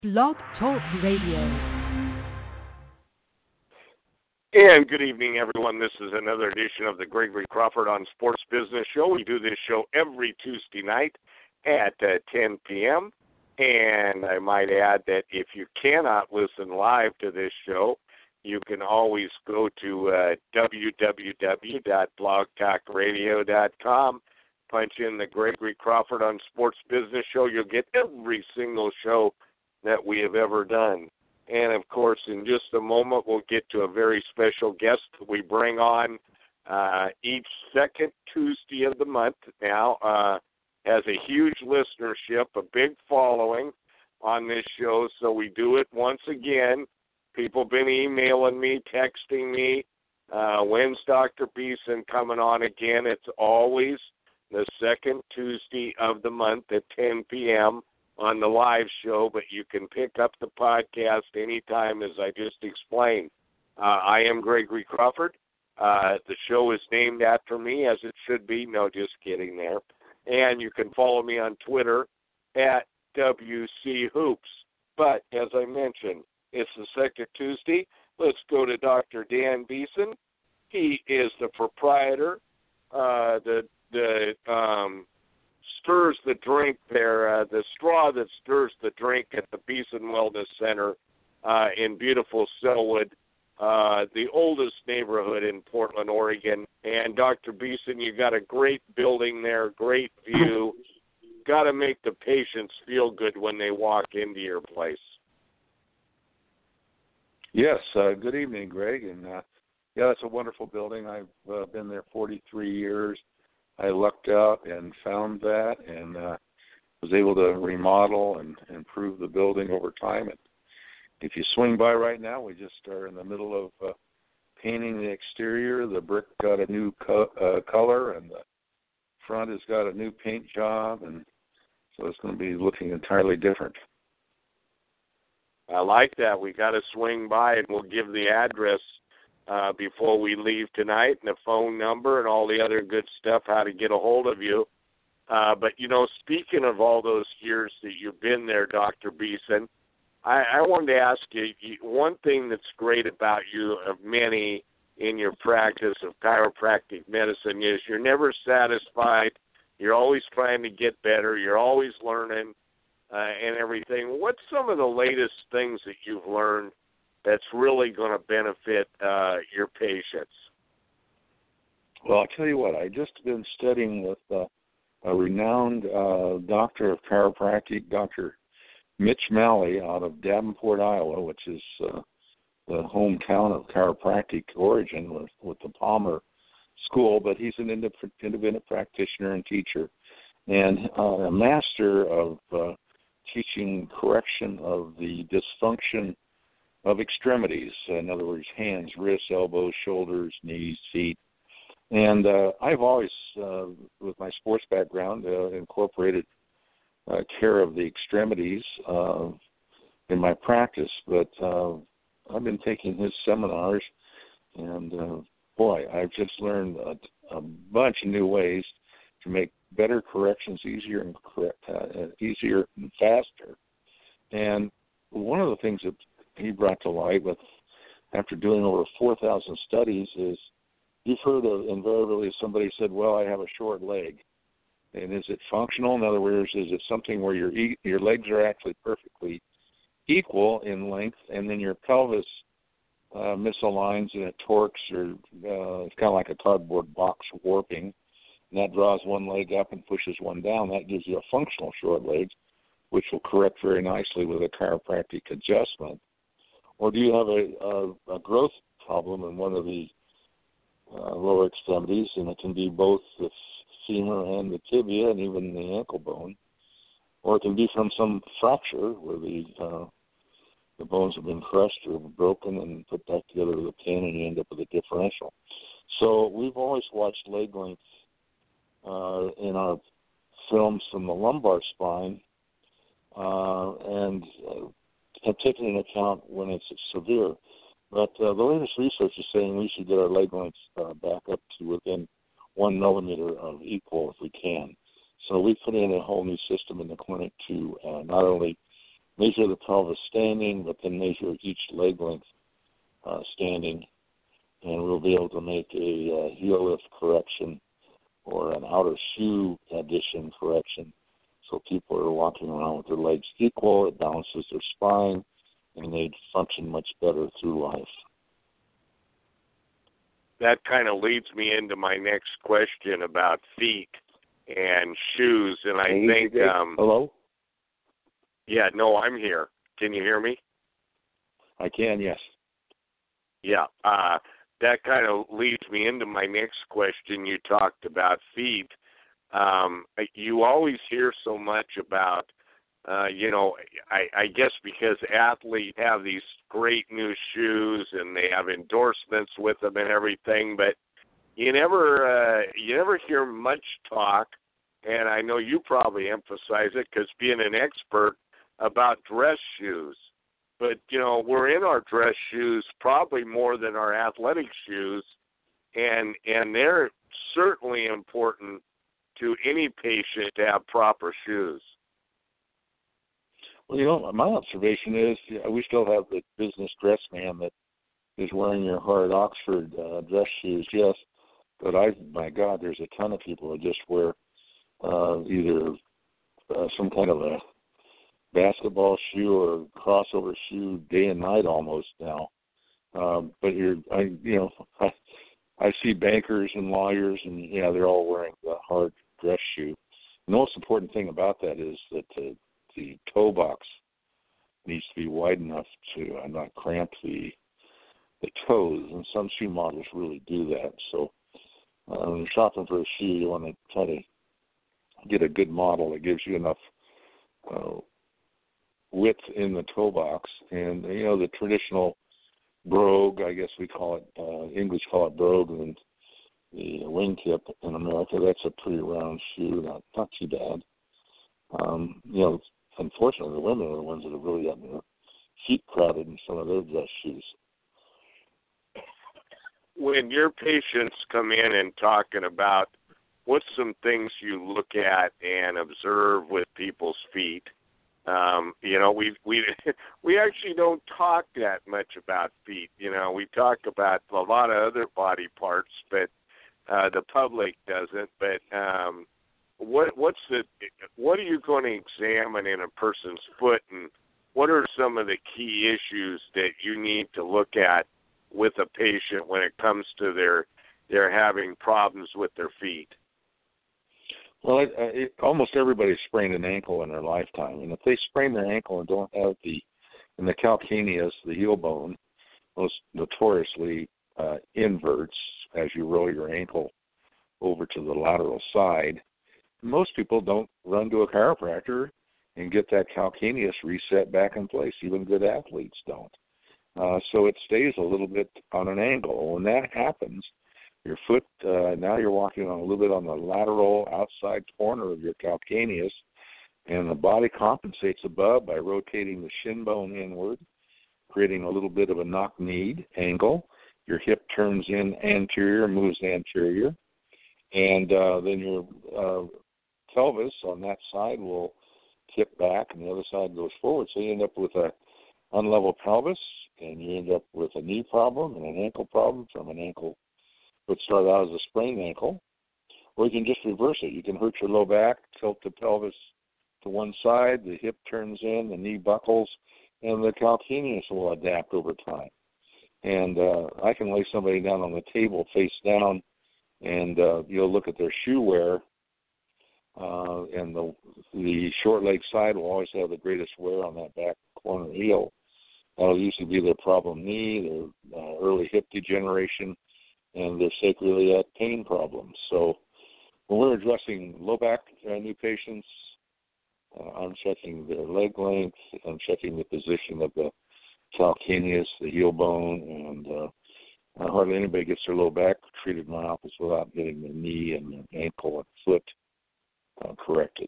Blog Talk Radio. And good evening, everyone. This is another edition of the Gregory Crawford on Sports Business Show. We do this show every Tuesday night at 10 p.m. And I might add that if you cannot listen live to this show, you can always go to www.blogtalkradio.com, punch in the Gregory Crawford on Sports Business Show. You'll get every single show that we have ever done. And, of course, in just a moment, we'll get to a very special guest that we bring on each second Tuesday of the month now. Has a huge listenership, a big following on this show, so we do it once again. People have been emailing me, texting me, when's Dr. Beeson coming on again? It's always the second Tuesday of the month at 10 p.m. on the live show, but you can pick up the podcast anytime, as I just explained. I am Gregory Crawford. The show is named after me, as it should be. No, just kidding there. And you can follow me on Twitter at WC Hoops. But, as I mentioned, it's the second Tuesday. Let's go to Dr. Dan Beeson. He is the proprietor, stirs the drink there, the straw that stirs the drink at the Beeson Wellness Center in beautiful Sellwood, the oldest neighborhood in Portland, Oregon. And Dr. Beeson, you got a great building there, great view. Got to make the patients feel good when they walk into your place. Yes, good evening, Greg. And yeah, it's a wonderful building. I've been there 43 years. I lucked out and found that and was able to remodel and improve the building over time. And if you swing by right now, we just are in the middle of painting the exterior. The brick got a new color, and the front has got a new paint job, and so it's going to be looking entirely different. I like that. We got to swing by, and we'll give the address before we leave tonight, and the phone number and all the other good stuff, how to get a hold of you. But, you know, speaking of all those years that you've been there, Dr. Beeson, I wanted to ask you, one thing that's great about you of many in your practice of chiropractic medicine is you're never satisfied. You're always trying to get better. You're always learning and everything. What's some of the latest things that you've learned that's really going to benefit your patients? Well, I'll tell you what, I just been studying with a renowned doctor of chiropractic, Dr. Mitch Malley out of Davenport, Iowa, which is the hometown of chiropractic origin with the Palmer School, but he's an independent practitioner and teacher, and a master of teaching correction of the dysfunction of extremities, in other words, hands, wrists, elbows, shoulders, knees, feet. And I've always, with my sports background, incorporated care of the extremities in my practice. But I've been taking his seminars, and boy, I've just learned a bunch of new ways to make better corrections easier and faster. And one of the things that he brought to light after doing over 4,000 studies is you've heard of invariably somebody said, well, I have a short leg. And is it functional? In other words, is it something where your legs are actually perfectly equal in length, and then your pelvis misaligns and it torques, or it's kind of like a cardboard box warping, and that draws one leg up and pushes one down. That gives you a functional short leg, which will correct very nicely with a chiropractic adjustment. Or do you have a growth problem in one of the lower extremities, and it can be both the femur and the tibia and even the ankle bone, or it can be from some fracture where the bones have been crushed or broken and put back together with a pin, and you end up with a differential. So we've always watched leg length in our films from the lumbar spine and have taken into account when it's severe. But the latest research is saying we should get our leg lengths back up to within 1 millimeter of equal if we can. So we put in a whole new system in the clinic to not only measure the pelvis standing, but then measure each leg length standing, and we'll be able to make a heel lift correction or an outer shoe addition correction. So people are walking around with their legs equal, it balances their spine, and they function much better through life. That kind of leads me into my next question about feet and shoes, and I think... Hello? Yeah, no, I'm here. Can you hear me? I can, yes. Yeah, that kind of leads me into my next question. You talked about feet. You always hear so much about, I guess because athletes have these great new shoes and they have endorsements with them and everything, but you never hear much talk, and I know you probably emphasize it because being an expert about dress shoes. But, we're in our dress shoes probably more than our athletic shoes, and they're certainly important to any patient to have proper shoes. Well, my observation is we still have the business dress man that is wearing your hard Oxford dress shoes, yes. But my God, there's a ton of people that just wear either some kind of a basketball shoe or crossover shoe day and night almost now. But I see bankers and lawyers, and they're all wearing the hard dress shoe. The most important thing about that is that the toe box needs to be wide enough to not cramp the toes, and some shoe models really do that. So when you're shopping for a shoe, you want to try to get a good model that gives you enough width in the toe box. And the traditional brogue, I guess we call it, English call it brogue, and the wingtip in America, that's a pretty round shoe, not too bad. Unfortunately, the women are the ones that have really gotten their feet crowded in some of their dress shoes. When your patients come in and talking about what's some things you look at and observe with people's feet, we actually don't talk that much about feet. We talk about a lot of other body parts, but the public doesn't. But what are you going to examine in a person's foot, and what are some of the key issues that you need to look at with a patient when it comes to their having problems with their feet? Well, almost everybody sprained an ankle in their lifetime, and if they sprain their ankle and don't have the calcaneus, the heel bone, most notoriously inverts as you roll your ankle over to the lateral side, most people don't run to a chiropractor and get that calcaneus reset back in place. Even good athletes don't. So it stays a little bit on an angle. When that happens, your foot, now you're walking on a little bit on the lateral outside corner of your calcaneus, and the body compensates above by rotating the shin bone inward, creating a little bit of a knock-kneed angle. Your hip turns in anterior, moves anterior, and then your pelvis on that side will tip back, and the other side goes forward. So you end up with a unlevel pelvis, and you end up with a knee problem and an ankle problem from an ankle would start out as a sprained ankle, or you can just reverse it. You can hurt your low back, tilt the pelvis to one side, the hip turns in, the knee buckles, and the calcaneus will adapt over time. And I can lay somebody down on the table face down, and you'll look at their shoe wear, and the short leg side will always have the greatest wear on that back corner heel. That'll usually be their problem knee, their early hip degeneration, and their sacroiliac pain problems. So when we're addressing low back new patients, I'm checking their leg length, I'm checking the position of the calcaneus, the heel bone, and hardly anybody gets their low back treated in my office without getting their knee and their ankle and foot corrected.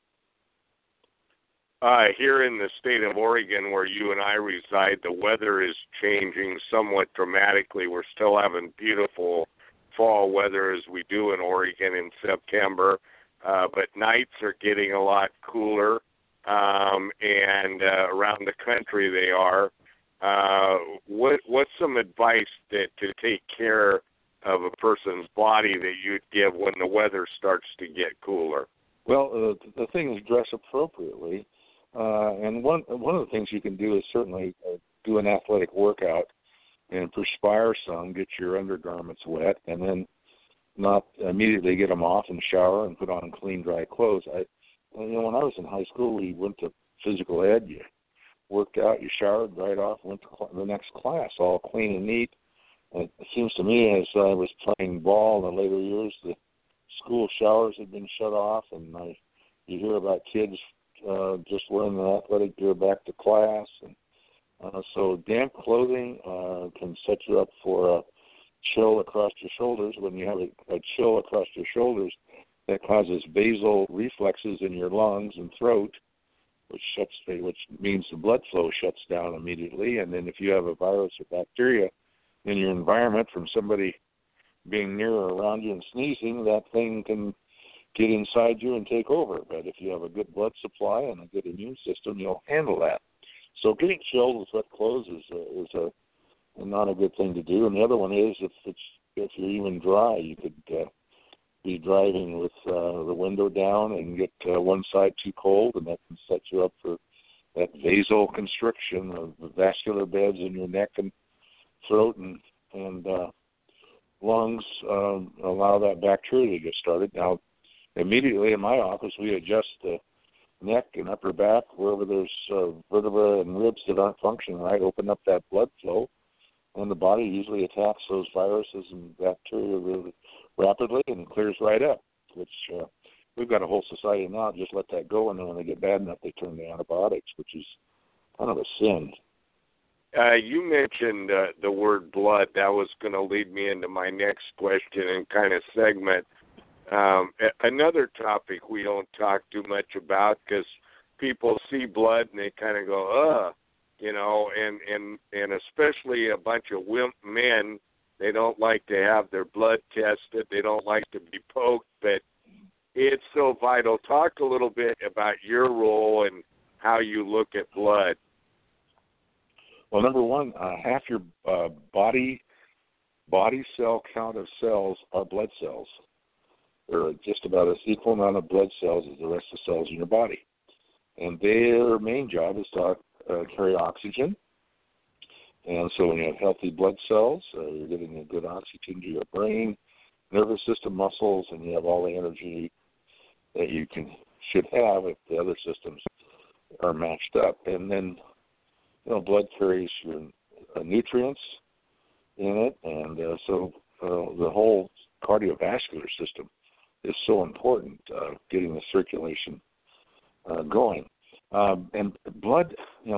Here in the state of Oregon, where you and I reside, the weather is changing somewhat dramatically. We're still having beautiful fall weather as we do in Oregon in September, but nights are getting a lot cooler. and around the country they are. What's some advice to take care of a person's body that you'd give when the weather starts to get cooler? Well, the thing is dress appropriately, and one of the things you can do is certainly do an athletic workout and perspire some, get your undergarments wet, and then not immediately get them off and shower and put on clean, dry clothes. When I was in high school, we went to physical ed. You worked out, you showered, dried off, went to the next class, all clean and neat. And it seems to me, as I was playing ball in the later years, the school showers had been shut off, and you hear about kids just wearing their athletic gear back to class. And so damp clothing can set you up for a chill across your shoulders. When you have a chill across your shoulders, that causes basal reflexes in your lungs and throat, which means the blood flow shuts down immediately. And then if you have a virus or bacteria in your environment from somebody being near or around you and sneezing, that thing can get inside you and take over. But if you have a good blood supply and a good immune system, you'll handle that. So getting chilled with wet clothes is not a good thing to do. And the other one is if you're even dry, you could be driving with the window down and get one side too cold, and that can set you up for that vasoconstriction of the vascular beds in your neck and throat and lungs, allow that bacteria to get started. Now, immediately in my office, we adjust the neck and upper back, wherever there's vertebrae and ribs that aren't functioning right, open up that blood flow, and the body usually attacks those viruses and bacteria really rapidly and clears right up, which we've got a whole society now just let that go, and then when they get bad enough, they turn to antibiotics, which is kind of a sin. You mentioned the word blood. That was going to lead me into my next question and kind of segment. Another topic we don't talk too much about because people see blood and they kind of go, and especially a bunch of wimp men, they don't like to have their blood tested. They don't like to be poked, but it's so vital. Talk a little bit about your role and how you look at blood. Well, number one, half your body cell count of cells are blood cells. They're just about as equal amount of blood cells as the rest of the cells in your body. And their main job is to carry oxygen. And so when you have healthy blood cells, you're getting a good oxygen to your brain, nervous system, muscles, and you have all the energy that you should have if the other systems are matched up. And then, blood carries your nutrients in it, and so the whole cardiovascular system is so important, getting the circulation going. And blood,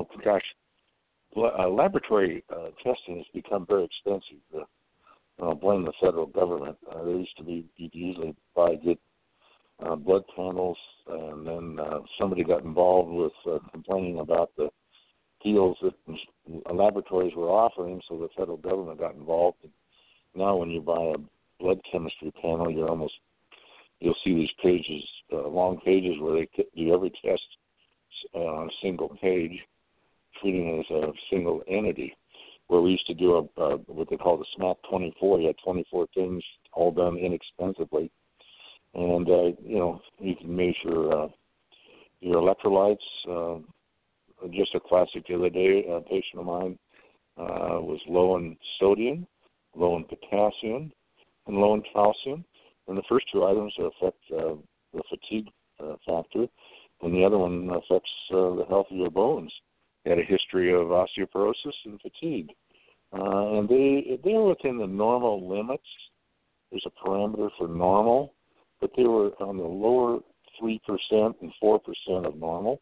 laboratory testing has become very expensive. Blame the federal government. There used to be, you'd usually buy good blood panels, and then somebody got involved with complaining about the deals that laboratories were offering, so the federal government got involved. And now when you buy a blood chemistry panel, you'll see these pages, long pages where they do every test on a single page, treating it as a single entity. Where we used to do what they call the SMAC 24. You had 24 things all done inexpensively. And, you can measure your electrolytes. Just a classic the other day, a patient of mine was low in sodium, low in potassium, and low in calcium. And the first two items affect the fatigue factor, and the other one affects the health of your bones. They had a history of osteoporosis and fatigue. And they're within the normal limits. There's a parameter for normal, but they were on the lower 3% and 4% of normal.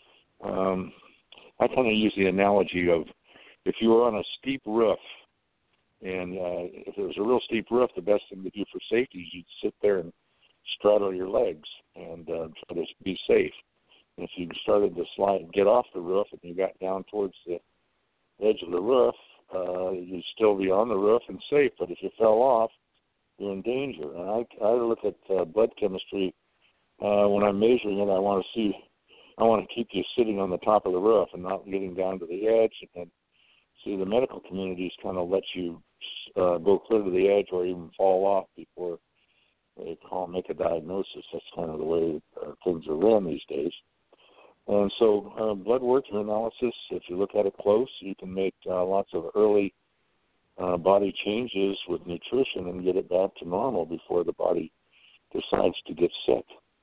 I kind of use the analogy of if you were on a steep roof, and if it was a real steep roof, the best thing to do for safety is you'd sit there and straddle your legs and try to be safe. And if you started to get off the roof and you got down towards the edge of the roof, you'd still be on the roof and safe. But if you fell off, you're in danger. And I look at blood chemistry when I'm measuring it. I want to see I want to keep you sitting on the top of the roof and not getting down to the edge. And see, the medical communities kind of let you go clear to the edge or even fall off before they make a diagnosis. That's kind of the way things are ran these days. And so blood work and analysis, if you look at it close, you can make lots of early body changes with nutrition and get it back to normal before the body decides to get sick.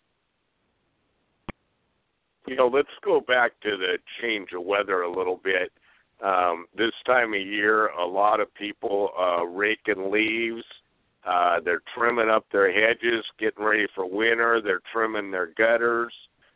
Let's go back to the change of weather a little bit. This time of year, a lot of people raking leaves. They're trimming up their hedges, getting ready for winter. They're trimming their gutters,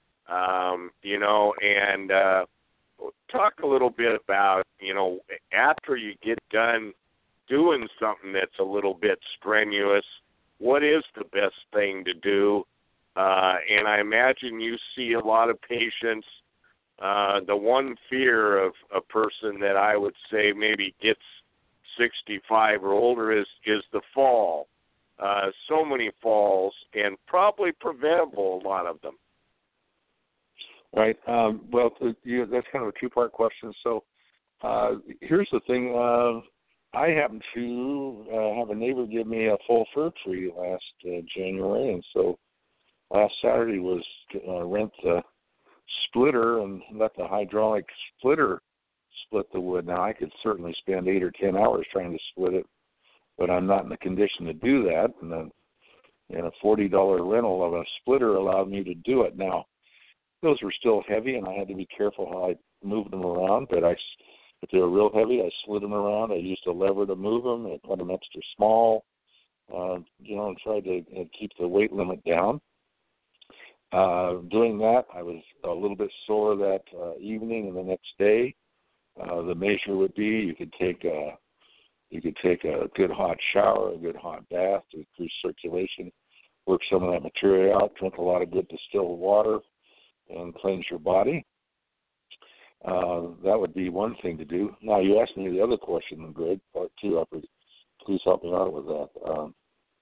and talk a little bit about, after you get done doing something that's a little bit strenuous, what is the best thing to do? And I imagine you see a lot of patients. The one fear of a person that I would say maybe gets 65 or older is the fall. So many falls, and probably preventable, a lot of them. Right. Well, that's kind of a two-part question. So here's the thing. I happened to have a neighbor give me a full fir tree last January, and so last Saturday was rent the splitter and let the hydraulic splitter split the wood. Now, I could certainly spend 8 or 10 hours trying to split it, but I'm not in the condition to do that. And then a $40 rental of a splitter allowed me to do it. Now, those were still heavy, and I had to be careful how I moved them around, but if they were real heavy, I slid them around. I used a lever to move them. I cut them extra small, and tried to keep the weight limit down. Doing that, I was a little bit sore that evening and the next day. The measure would be you could take a good hot shower, a good hot bath to increase circulation, work some of that material out, drink a lot of good distilled water, and cleanse your body. That would be one thing to do. Now, you asked me the other question, Greg, part two. Please help me out with that.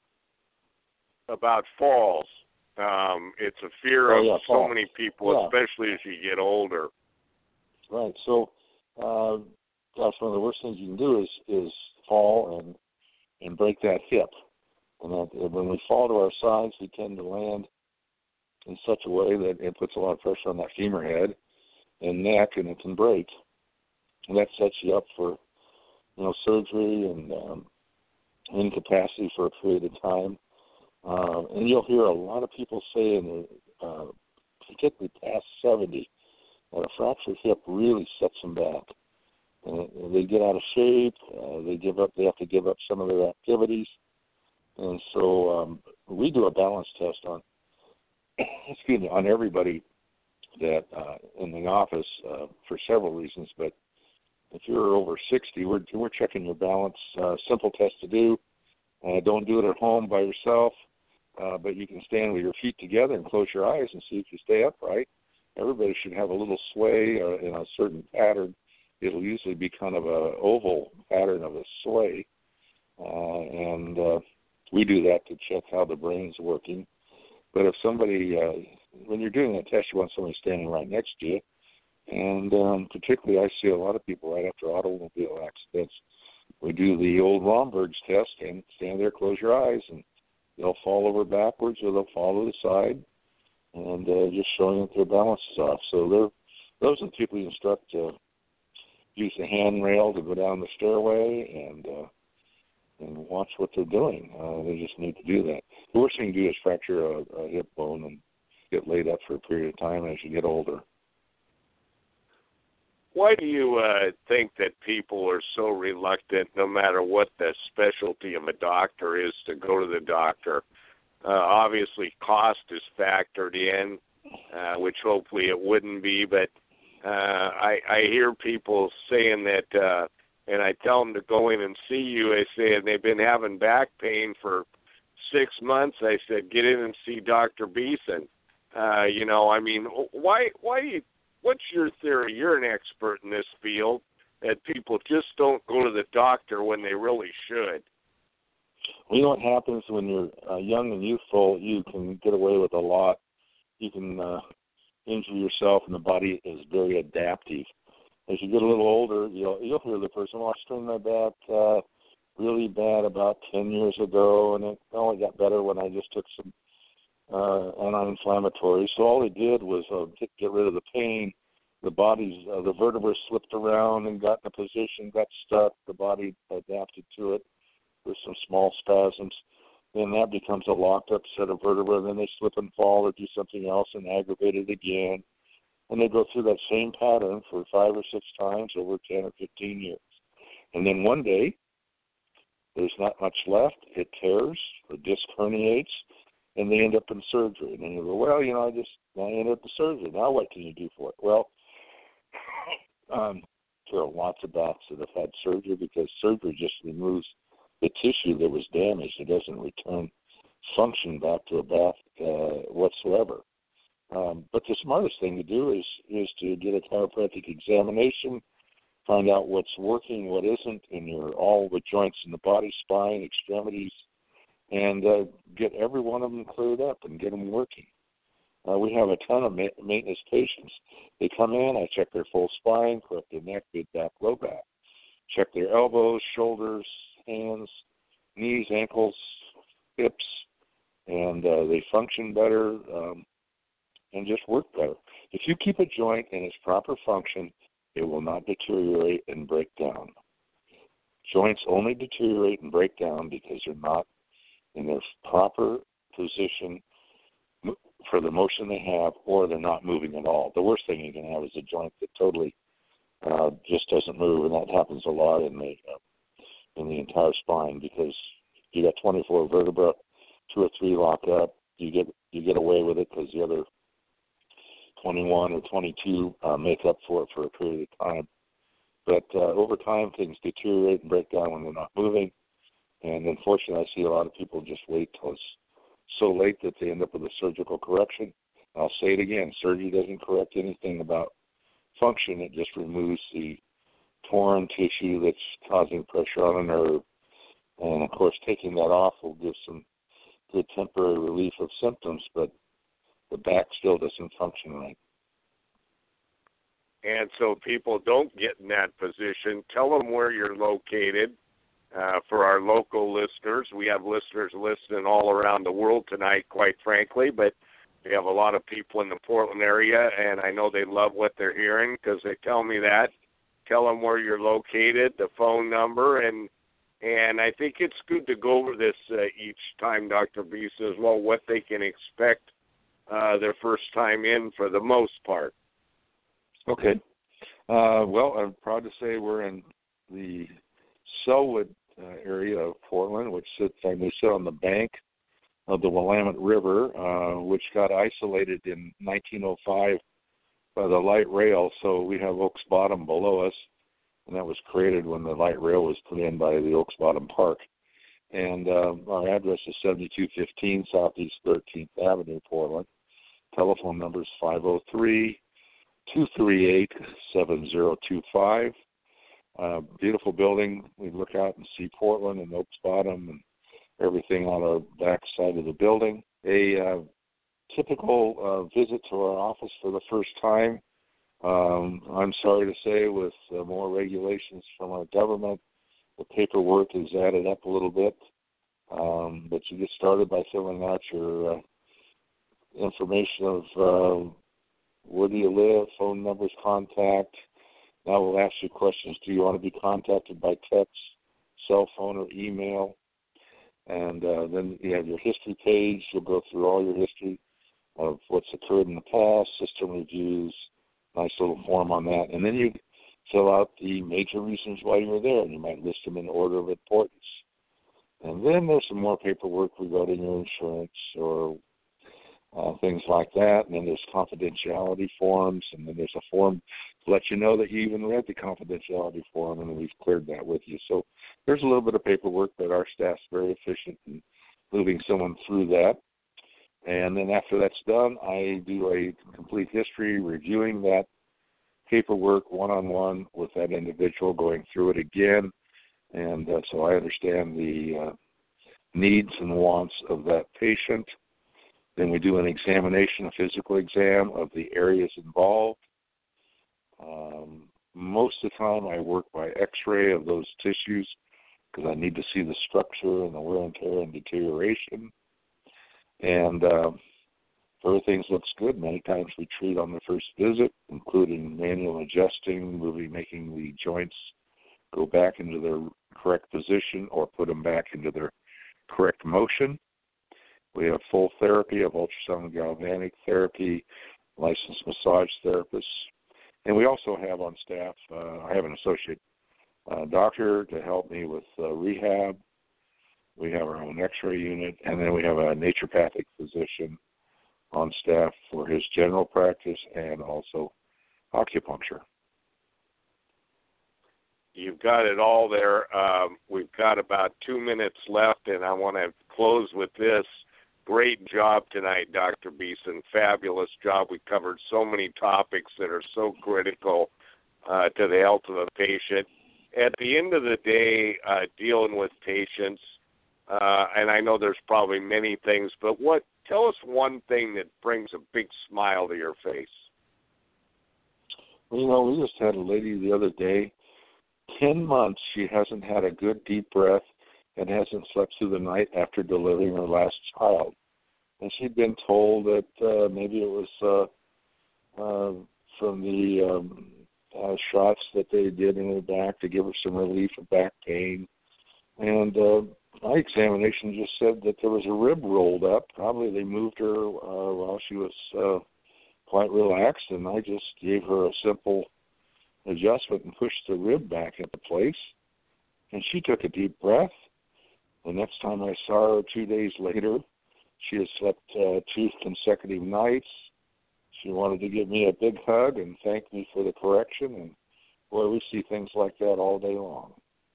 About falls. It's a fear of so many people, especially as you get older. Right. So, that's one of the worst things you can do is fall and break that hip. And when we fall to our sides, we tend to land in such a way that it puts a lot of pressure on that femur head and neck, and it can break. And that sets you up for, surgery and incapacity for a period of time. And you'll hear a lot of people saying, particularly past 70, that a fractured hip really sets them back. And they get out of shape. They have to give up some of their activities. And so we do a balance test on everybody that in the office for several reasons. But if you're over 60, we're checking your balance. Simple test to do. Don't do it at home by yourself, but you can stand with your feet together and close your eyes and see if you stay upright. Everybody should have a little sway in a certain pattern. It'll usually be kind of a oval pattern of a sway, and we do that to check how the brain's working. But if somebody, when you're doing that test, you want somebody standing right next to you. And particularly I see a lot of people right after automobile accidents. We do the old Romberg's test, and stand there, close your eyes, and they'll fall over backwards or they'll fall to the side, and just showing that their balance is off. So those are the people you instruct to use the handrail to go down the stairway and watch what they're doing. They just need to do that. The worst thing to do is fracture a hip bone and get laid up for a period of time as you get older. Why do you think that people are so reluctant, no matter what the specialty of a doctor is, to go to the doctor? Obviously, cost is factored in, which hopefully it wouldn't be, but I hear people saying that, and I tell them to go in and see you. I say, and they've been having back pain for 6 months. I said, get in and see Dr. Beeson. What's your theory? You're an expert in this field, that people just don't go to the doctor when they really should. Well, you know what happens when you're young and youthful? You can get away with a lot. You can injure yourself, and the body is very adaptive. As you get a little older, you'll hear the person, well, I strained my back really bad about 10 years ago, and it only got better when I just took some anti-inflammatory. So all it did was get rid of the pain. The the vertebrae slipped around and got in a position, got stuck. The body adapted to it with some small spasms. Then that becomes a locked up set of vertebrae. Then they slip and fall or do something else and aggravate it again. And they go through that same pattern for 5 or 6 times over 10 or 15 years. And then one day, there's not much left. It tears, the disc herniates, and they end up in surgery. And then you go, well, I ended up in surgery. Now what can you do for it? Well, there are lots of backs that have had surgery because surgery just removes the tissue that was damaged. It doesn't return function back to a back whatsoever. But the smartest thing to do is to get a chiropractic examination, find out what's working, what isn't in all the joints in the body, spine, extremities, and get every one of them cleared up and get them working. We have a ton of maintenance patients. They come in, I check their full spine, correct their neck, mid back, low back, check their elbows, shoulders, hands, knees, ankles, hips, and they function better and just work better. If you keep a joint in its proper function, it will not deteriorate and break down. Joints only deteriorate and break down because they're not in their proper position for the motion they have, or they're not moving at all. The worst thing you can have is a joint that totally just doesn't move, and that happens a lot in the entire spine because you got 24 vertebrae, 2 or 3 lock up. You get away with it because the other 21 or 22 make up for it for a period of time. But over time, things deteriorate and break down when they're not moving. And unfortunately, I see a lot of people just wait till it's so late that they end up with a surgical correction. I'll say it again, surgery doesn't correct anything about function. It just removes the torn tissue that's causing pressure on a nerve. And, of course, taking that off will give some good temporary relief of symptoms, but the back still doesn't function right. And so people don't get in that position. Tell them where you're located. For our local listeners, we have listeners listening all around the world tonight, quite frankly, but we have a lot of people in the Portland area, and I know they love what they're hearing because they tell me that. Tell them where you're located, the phone number, and I think it's good to go over this each time, Dr. Beese, as well, what they can expect their first time in for the most part. Okay. Well, I'm proud to say we're in the Selwood area of Portland, we sit on the bank of the Willamette River, which got isolated in 1905 by the light rail. So we have Oaks Bottom below us, and that was created when the light rail was put in by the Oaks Bottom Park. And our address is 7215 Southeast 13th Avenue, Portland. Telephone number is 503-238-7025. Beautiful building. We look out and see Portland and Oaks Bottom and everything on our back side of the building. A typical visit to our office for the first time. I'm sorry to say, with more regulations from our government, the paperwork is added up a little bit. But you get started by filling out your information of where do you live, phone numbers, contact. Now we'll ask you questions. Do you want to be contacted by text, cell phone, or email? And then you have your history page. You'll go through all your history of what's occurred in the past, system reviews, nice little form on that. And then you fill out the major reasons why you were there, and you might list them in order of importance. And then there's some more paperwork regarding your insurance or things like that. And then there's confidentiality forms, and then there's a form to let you know that you even read the confidentiality form, and we've cleared that with you. So there's a little bit of paperwork, but our staff's very efficient in moving someone through that. And then after that's done, I do a complete history, reviewing that paperwork one-on-one with that individual, going through it again. And so I understand the needs and wants of that patient. Then we do an examination, a physical exam of the areas involved. Most of the time I work by x-ray of those tissues because I need to see the structure and the wear and tear and deterioration. And if everything looks good, many times we treat on the first visit, including manual adjusting, making the joints go back into their correct position or put them back into their correct motion. We have full therapy of ultrasound galvanic therapy, licensed massage therapists. And we also have on staff, I have an associate doctor to help me with rehab. We have our own x-ray unit, and then we have a naturopathic physician on staff for his general practice and also acupuncture. You've got it all there. We've got about 2 minutes left, and I want to close with this. Great job tonight, Dr. Beeson. Fabulous job. We covered so many topics that are so critical to the health of a patient. At the end of the day, dealing with patients, and I know there's probably many things, but tell us one thing that brings a big smile to your face. Well, we just had a lady the other day, 10 months she hasn't had a good deep breath and hasn't slept through the night after delivering her last child. And she'd been told that maybe it was from the shots that they did in her back to give her some relief of back pain. And my examination just said that there was a rib rolled up. Probably they moved her while she was quite relaxed, and I just gave her a simple adjustment and pushed the rib back into place. And she took a deep breath. The next time I saw her 2 days later, she had slept 2 consecutive nights. She wanted to give me a big hug and thank me for the correction. And, boy, we see things like that all day long.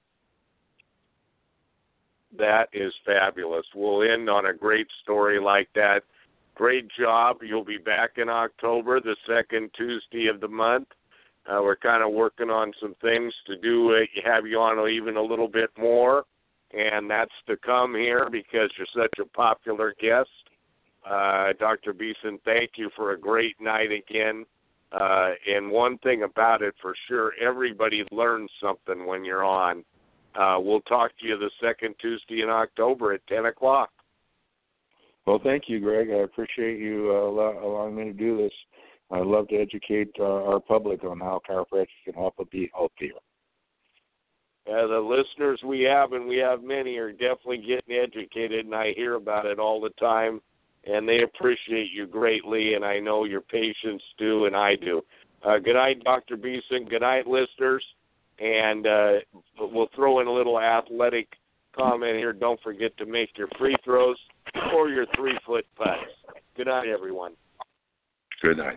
That is fabulous. We'll end on a great story like that. Great job. You'll be back in October, the second Tuesday of the month. We're kind of working on some things to do, have you on even a little bit more. And that's to come here because you're such a popular guest. Dr. Beeson, thank you for a great night again. And one thing about it for sure, everybody learns something when you're on. We'll talk to you the second Tuesday in October at 10 o'clock. Well, thank you, Greg. I appreciate you allowing me to do this. I love to educate our public on how chiropractic can help them be healthier. The listeners we have, and we have many, are definitely getting educated, and I hear about it all the time, and they appreciate you greatly, and I know your patients do, and I do. Good night, Dr. Beeson. Good night, listeners. And we'll throw in a little athletic comment here. Don't forget to make your free throws or your 3-foot putts. Good night, everyone. Good night.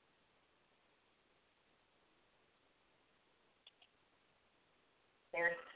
There's